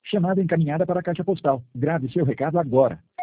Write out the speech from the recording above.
Chamada encaminhada para a caixa postal. Grave seu recado agora.